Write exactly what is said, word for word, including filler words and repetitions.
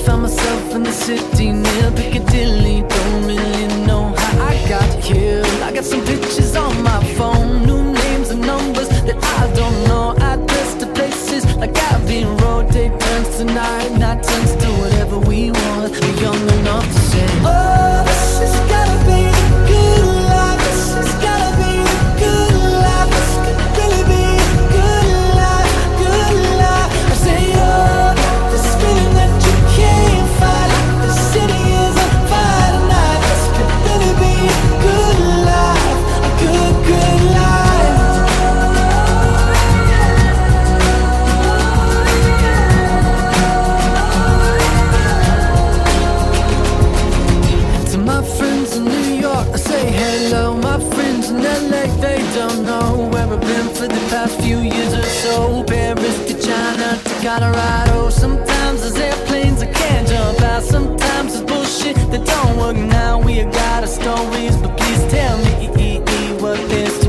found myself in the city near Piccadilly. Don't really know how I got here. I got some pictures on my phone, new names and numbers that I don't know. Address to places like Abbey Road. Day turns to night, night turns to whatever we want. We're young enough to say, oh, this has gotta be the good life. This has gotta be the good life. This could really be the good life, good life. I say, oh, this feeling that you can't fight. The city is on fire tonight. This could really be a good life, a good, good life. To my friends in New York, I say hello. My friends in L A, they don't know where I've been for the past few years or so. Paris to China to Colorado. Sometimes there's airplanes I can't jump out. Sometimes it's bullshit that don't work now. We got our stories, but please tell me what this